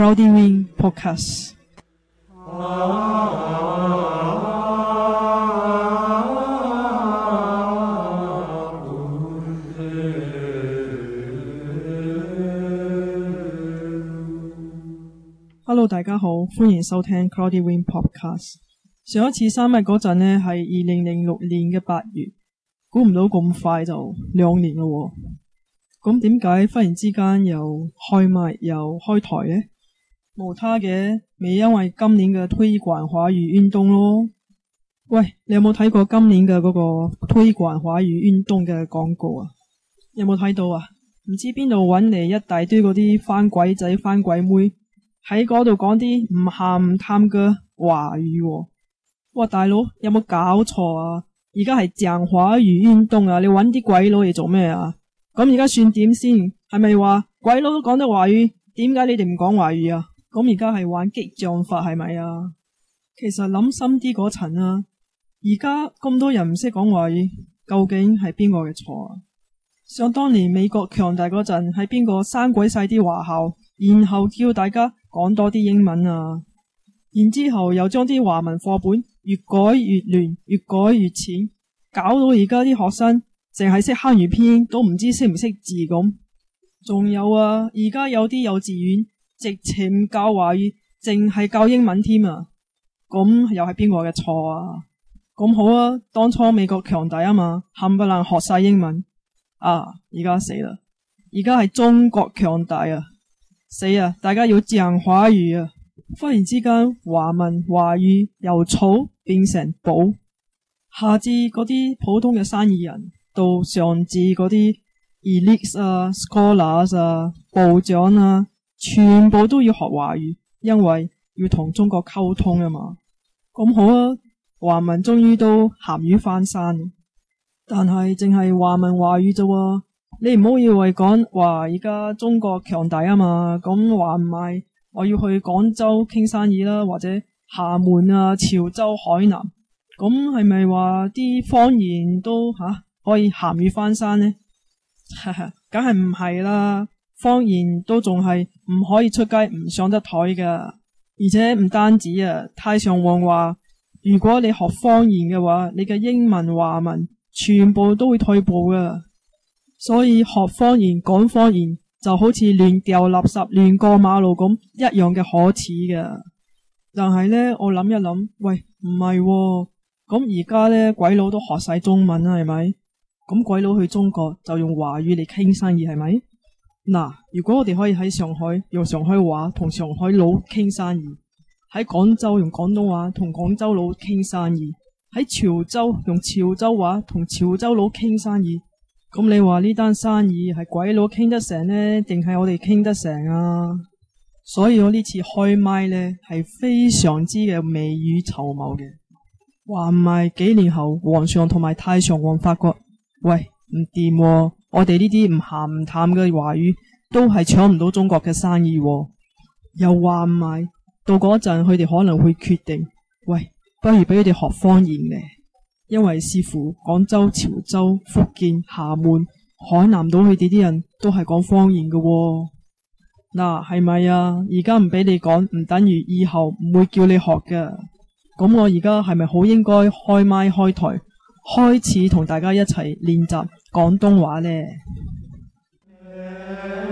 Cloudy Wing Podcast。Hello， 大家好，歡迎收聽 Cloudy Wing Podcast。上一次三日嗰陣呢，係2006年嘅8月，估唔到咁快就2年咯喎。咁點解忽然之間又開麥又開台呢？冇他嘅，咪因為今年嘅推廣華語運動咯。喂，你有冇睇過今年嘅嗰個推廣華語運動嘅廣告啊？有冇睇到啊？唔知邊度搵嚟一大堆嗰啲番鬼仔番鬼妹喺嗰度講啲唔鹹唔淡嘅華語喎。哇，大佬有冇搞錯啊？而家係講華語運動啊，你搵啲鬼佬嚟做咩啊？咁而家算點先？係咪話鬼佬都講得華語？點解你哋唔講華語啊？咁而家係玩激將法係咪啊？其實諗深啲嗰層啊，而家咁多人唔識講華語，究竟係邊個嘅錯啊？想當年美國強大嗰陣，係邊個生鬼晒啲華校，然後叫大家講多啲英文啊？然之後又將啲華文課本越改越亂，越改越淺，搞到而家啲學生淨係識漢語拼音，都唔知識唔識字咁。仲有啊，而家有啲幼稚園直情唔教華語，淨係教英文添啊！咁又係邊個嘅錯啊？咁好啊，當初美國強大啊嘛，冚唪唥學晒英文啊！而家死啦，而家係中國強大啊！死啊！大家要講華語啊！忽然之間，華文華語由草變成寶，下至嗰啲普通嘅生意人，到上至嗰啲 elite 啊、scholars 啊、部長啊，全部都要學華語，因為要同中國溝通啊嘛。咁好啊，華文終於都鹹魚翻身，但係淨係華文華語啫喎。你唔好以為講話而家中國強大啊嘛，咁話唔係我要去廣州傾生意啦，或者廈門啊、潮州、海南，咁係咪話啲方言都可以鹹魚翻身呢？梗係唔係啦，方言都仲係唔可以出街唔上得台噶，而且唔單止啊，太上皇話如果你學方言嘅話，你嘅英文華文全部都會退步噶。所以學方言講方言就好似亂掉垃圾亂過馬路咁一樣嘅可恥嘅。但係呢，我諗一諗，喂，唔係喎，咁而家呢，鬼佬都學晒中文啦，係咪？咁鬼佬去中國就用華語嚟傾生意，係咪？嗱，如果我哋可以喺上海用上海話同上海佬傾生意，喺廣州用廣東話同廣州佬傾生意，喺潮州用潮州話同潮州佬傾生意，咁你話呢單生意係鬼佬傾得成呢，定係我哋傾得成啊？所以我呢次開麥呢係非常之嘅未雨綢繆嘅，話唔係幾年後皇上同埋太上皇發覺，喂，唔掂喎，我哋呢啲唔鹹唔淡嘅華語都係搶唔到中國嘅生意喎。又話唔係到嗰陣佢哋可能會決定，喂，不如俾佢哋學方言咧，因為似乎廣州、潮州、福建、廈門、海南島佢哋啲人都係講方言嘅喎。嗱，係咪啊？而家唔俾你講，唔等於以後唔會叫你學嘅。咁我而家係咪好應該開麥開台，開始同大家一齊練習廣東話呢？